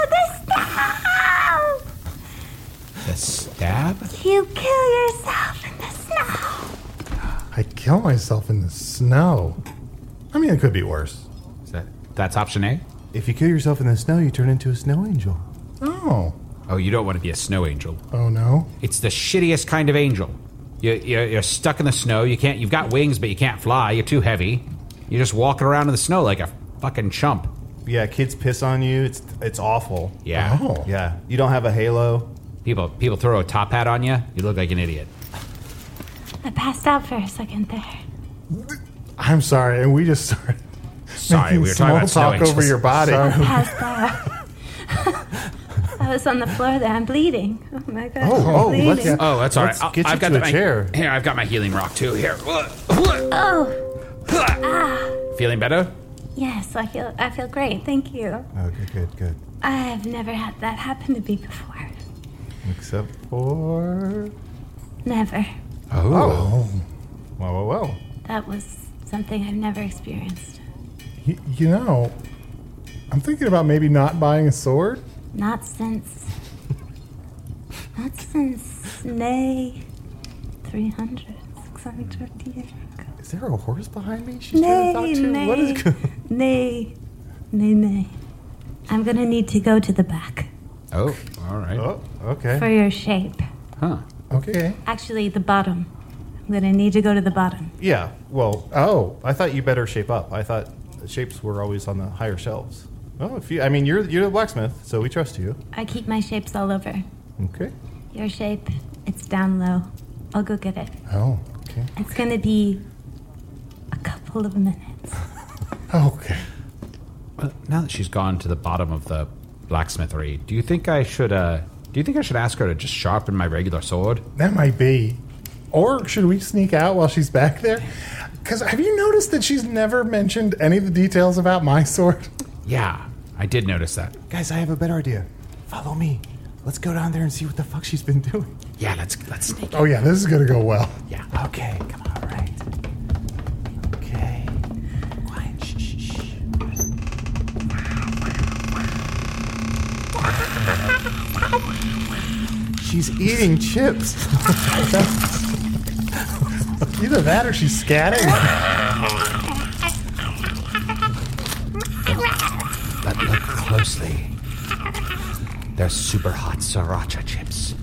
The stab. The stab? You kill yourself in the snow. I'd kill myself in the snow. I mean, it could be worse. Is that, that's option A? If you kill yourself in the snow, you turn into a snow angel. Oh. Oh, you don't want to be a snow angel. Oh, no? It's the shittiest kind of angel. You, you're, you're stuck in the snow. You can't. You've got wings, but you can't fly. You're too heavy. You're just walking around in the snow like a fucking chump. Yeah, kids piss on you. It's it's awful. Yeah. Oh. Yeah, you don't have a halo. People people throw a top hat on you. You look like an idiot. I passed out for a second there. I'm sorry, and we just started Sorry, making we were talking small about snow talk over angels. your body. I passed out. I was on the floor there. I'm bleeding. Oh my god. Oh, I'm oh, bleeding. let's- Oh, that's all right. Let's I'll- get you I've got to a my, chair. Here, I've got my healing rock too. Here. Oh. Ah. Feeling better? Yes, I feel I feel great. Thank you. Okay, good, good. I've never had that happen to me before. Except for... Never. Oh. Whoa, whoa, whoa. That was something I've never experienced. You, you know, I'm thinking about maybe not buying a sword. Not since. Not since. Nay. three hundred, six hundred years ago. Is there a horse behind me? She's trying to Nay, talk to? nay. What is going Nay. Nay, nay. I'm gonna need to go to the back Oh, all right. Oh, okay. for your shape. Huh. Okay. Actually, the bottom. I'm gonna need to go to the bottom. Yeah, well, Oh. I thought you better shape up. I thought shapes were always on the higher shelves. Oh, if you, I mean, you're you're the blacksmith, so we trust you. I keep my shapes all over. Okay. Your shape, it's down low. I'll go get it. Oh. Okay. It's gonna be a couple of minutes. Okay. Well, now that she's gone to the bottom of the blacksmithery, do you think I should, uh, do you think I should ask her to just sharpen my regular sword? That might be. Or should we sneak out while she's back there? Because have you noticed that she's never mentioned any of the details about my sword? Yeah, I did notice that. Guys, I have a better idea. Follow me. Let's go down there and see what the fuck she's been doing. Yeah, let's let's sneak. Oh, yeah, this is going to go well. Yeah. Okay, come on, right. Okay. Quiet, shh, shh, shh. She's eating chips. Either that or she's scatting. But look closely. They're super hot sriracha chips.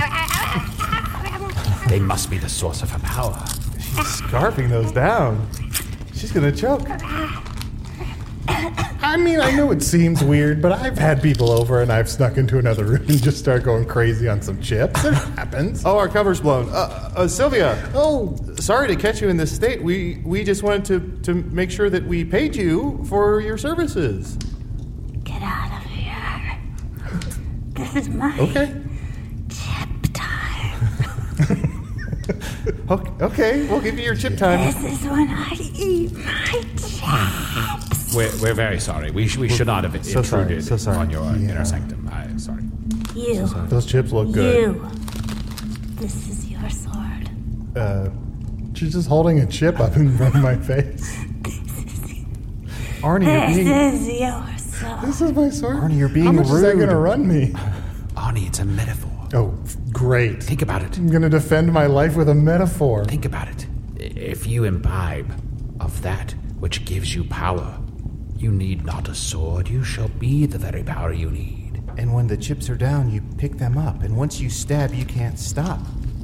They must be the source of her power. She's scarfing those down. She's gonna choke. I mean, I know it seems weird, but I've had people over and I've snuck into another room and just start going crazy on some chips. It happens. Oh, our cover's blown. Uh, uh, Sylvia. Oh, Sorry to catch you in this state. We we just wanted to, to make sure that we paid you for your services. Get out of here. This is my okay. chip time. Okay, okay, we'll give you your chip time. This is when I eat my chips. We're, we're very sorry. We, sh- we should not have So sorry, intruded so sorry. on your Yeah. inner sanctum. I'm sorry. You. Those chips look good. You. This is your sword. Uh, She's just holding a chip up in front of my face. Arnie, you're This being is your sword. This is my sword? Arnie, you're being How much is that rude. going to run me? Arnie, it's a metaphor. Oh, great. Think about it. I'm going to defend my life with a metaphor. Think about it. If you imbibe of that which gives you power, you need not a sword. You shall be the very power you need. And when the chips are down, you pick them up, and once you stab, you can't stop.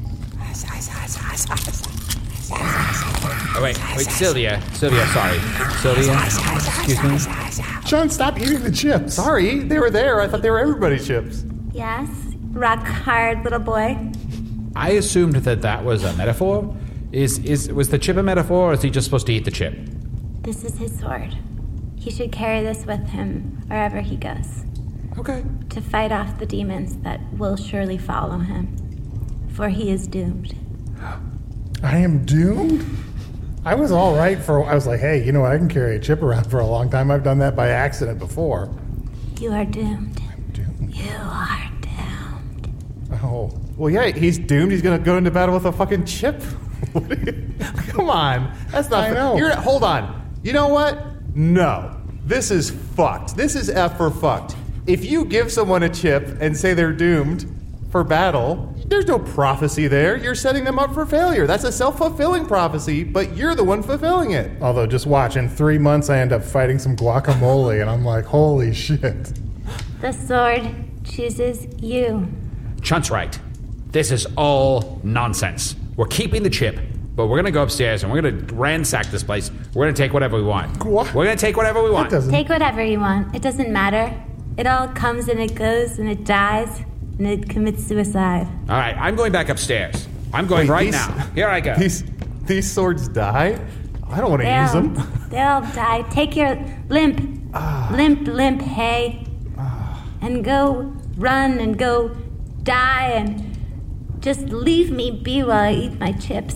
Oh, wait, wait, Sylvia. Sylvia, sorry. Sylvia, excuse me. John, stop eating the chips. Sorry, they were there. I thought they were everybody's chips. Yes? Rock hard, little boy. I assumed that that was a metaphor. Is is was the chip a metaphor, or is he just supposed to eat the chip? This is his sword. He should carry this with him wherever he goes. Okay. To fight off the demons that will surely follow him. For he is doomed. I am doomed? I was all right for, I was like, hey, you know what? I can carry a chip around for a long time. I've done that by accident before. You are doomed. Doomed? You are doomed. Oh. Well, yeah, he's doomed. He's gonna go into battle with a fucking chip. Come on, that's not. I fair. know. You're, hold on. You know what? No, this is fucked. This is F for fucked. If you give someone a chip and say they're doomed for battle, there's no prophecy there. You're setting them up for failure. That's a self-fulfilling prophecy, but you're the one fulfilling it. Although, just watch, in three months I end up fighting some guacamole, and I'm like, holy shit. The sword chooses you. Chunt's right. This is all nonsense. We're keeping the chip, but we're gonna go upstairs and we're gonna ransack this place. We're gonna take whatever we want. What? We're gonna take whatever we want. That doesn't... Take whatever you want. It doesn't matter. It all comes and it goes and it dies and it commits suicide. All right, I'm going back upstairs. I'm going Wait, right these- now. Here I go. These these swords die? I don't want to They'll, use them. they'll die. Take your limp, limp, limp, hay, and go run and go die and just leave me be while I eat my chips.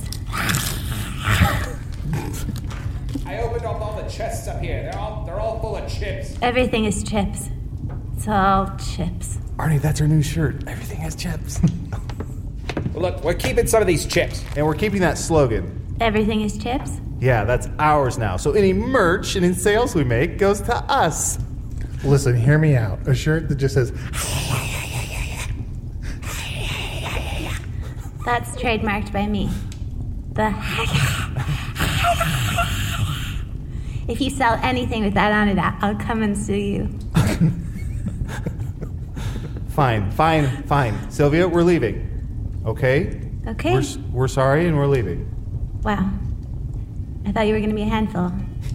I opened up all the chests up here. They're all they're all full of chips. Everything is chips. It's all chips. Arnie, that's our new shirt. Everything has chips. Well, look, we're keeping some of these chips. And we're keeping that slogan. Everything is chips? Yeah, that's ours now. So any merch and in sales we make goes to us. Listen, hear me out. A shirt that just says, That's trademarked by me. The If you sell anything with that on it, I'll come and sue you. Fine, fine, fine. Sylvia, we're leaving. Okay? Okay. We're, s- we're sorry and we're leaving. Wow. I thought you were going to be a handful.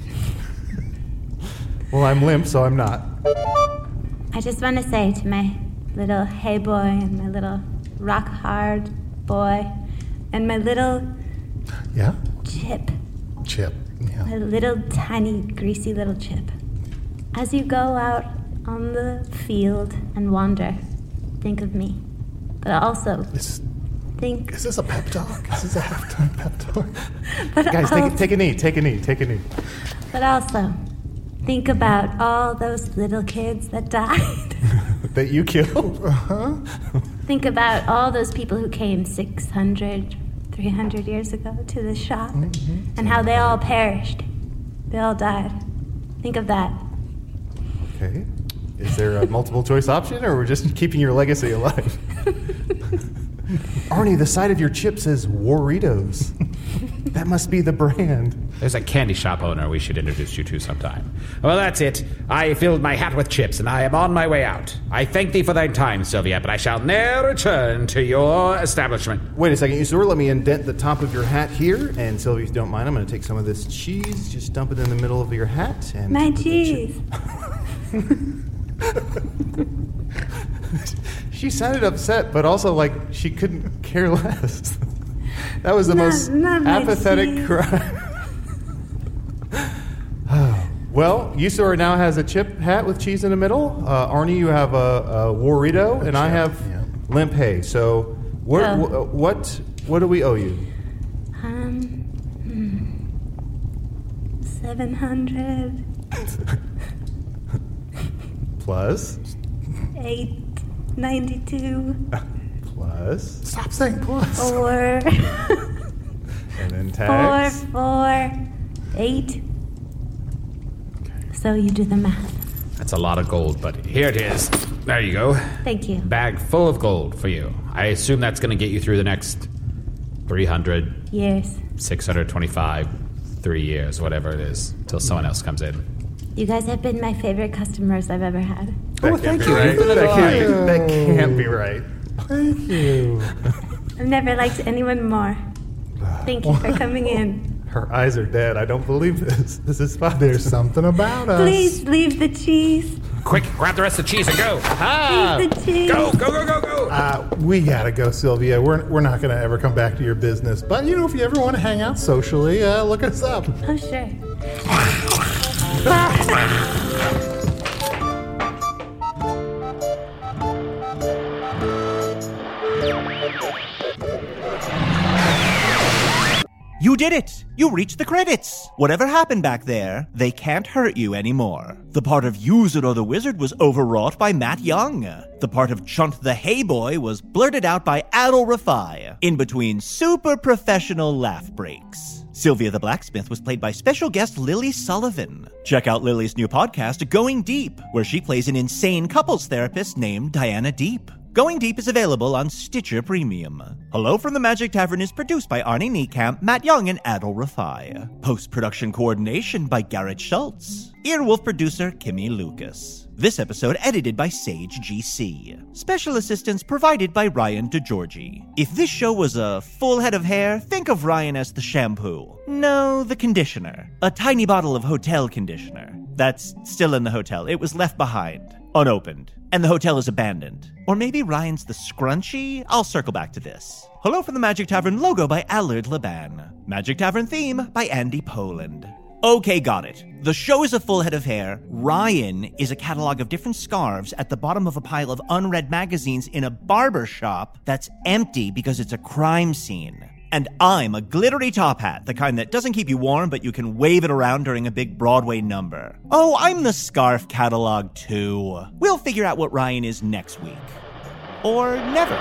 Well, I'm limp, so I'm not. I just want to say to my little hey boy and my little rock hard boy and my little Yeah? Chip, Chip. Yeah. my little tiny greasy little Chip. As you go out on the field and wander, think of me. But also Is, think... is this a pep talk? Is this a halftime pep talk? But Guys, take, also, a- take a knee, take a knee, take a knee. But also, think about all those little kids that died. That you killed? Think about all those people who came six hundred, three hundred years ago to the shop and how they all perished. They all died. Think of that. Okay. Is there a multiple choice option, or we're just keeping your legacy alive? Arnie, the side of your chip says Warritos. That must be the brand. There's a candy shop owner we should introduce you to sometime. Well, that's it. I filled my hat with chips, and I am on my way out. I thank thee for thy time, Sylvia, but I shall ne'er return to your establishment. Wait a second, Usador. Let me indent the top of your hat here. And Sylvia, if you don't mind, I'm going to take some of this cheese, just dump it in the middle of your hat. And My put the chip- cheese. She sounded upset, but also like she couldn't care less. That was the Not- most not my apathetic cheese. cry. Well, Usador now has a chip hat with cheese in the middle. Uh, Arnie, you have a, a Warrito, and I chip, have yeah. limp hay. So, what, Oh. wh- what, what do we owe you? Um, hmm. seven hundred, Plus, eight ninety-two, plus, Stop saying plus. four, and then four, tax. four, eight. So you do the math. That's a lot of gold, but here it is. There you go. Thank you. Bag full of gold for you. I assume that's going to get you through the next three hundred, Years. six hundred twenty-five, three years, whatever it is, till someone else comes in. You guys have been my favorite customers I've ever had. Oh, thank you. Right. That, can't be, that can't be right. Thank you. I've never liked anyone more. Thank you for coming in. Her eyes are dead. I don't believe this. This is fun. There's something about us. Please leave the cheese. Quick, grab the rest of the cheese and go. Ah! Leave the cheese. Go, go, go, go, go. Uh, we gotta go, Sylvia. We're, we're not gonna ever come back to your business. But, you know, if you ever want to hang out socially, uh, look us up. Oh, sure. You did it! You reached the credits! Whatever happened back there, they can't hurt you anymore. The part of Usador the Wizard was overwrought by Matt Young. The part of Chunt the Hay Boy was blurted out by Adol Rafai, in between super professional laugh breaks. Sylvia the Blacksmith was played by special guest Lily Sullivan. Check out Lily's new podcast, Going Deep, where she plays an insane couples therapist named Diana Deep. Going Deep is available on Stitcher Premium. Hello from the Magic Tavern is produced by Arnie Niekamp, Matt Young, and Adol Rafai. Post-production coordination by Garrett Schultz. Earwolf producer Kimmy Lucas. This episode edited by Sage G C. Special assistance provided by Ryan DeGiorgi. If this show was a full head of hair, think of Ryan as the shampoo. No, the conditioner. A tiny bottle of hotel conditioner. That's still in the hotel. It was left behind, unopened, and the hotel is abandoned. Or maybe Ryan's the scrunchie? I'll circle back to this. Hello from the Magic Tavern logo by Allard Laban. Magic Tavern theme by Andy Poland. Okay, got it. The show is a full head of hair. Ryan is a catalog of different scarves at the bottom of a pile of unread magazines in a barber shop that's empty because it's a crime scene. And I'm a glittery top hat, the kind that doesn't keep you warm, but you can wave it around during a big Broadway number. Oh, I'm the scarf catalog too. We'll figure out what Ryan is next week. Or never.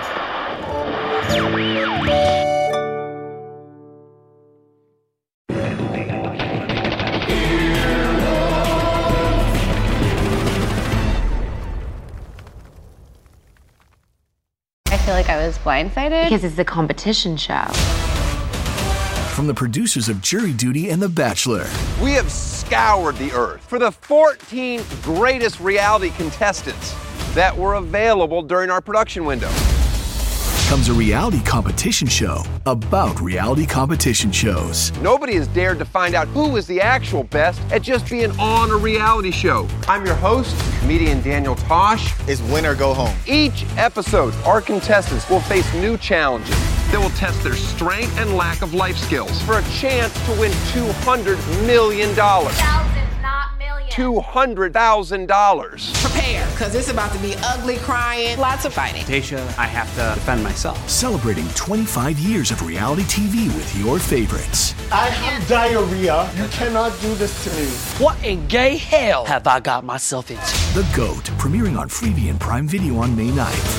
I feel like I was blindsided. Because it's the competition show. From the producers of Jury Duty and The Bachelor. We have scoured the earth for the fourteen greatest reality contestants. that were available during our production window. Comes a reality competition show about reality competition shows. Nobody has dared to find out who is the actual best at just being on a reality show. I'm your host, comedian Daniel Tosh. It's win or go home. Each episode, our contestants will face new challenges that will test their strength and lack of life skills for a chance to win two hundred million dollars. Thousands, not millions. two hundred thousand dollars. Prepare, because it's about to be ugly, crying, lots of fighting. Tasha, I have to defend myself. Celebrating twenty-five years of reality T V with your favorites. I have diarrhea. You cannot do this to me. What in gay hell have I got myself into? The GOAT, premiering on Freevee and Prime Video on May ninth.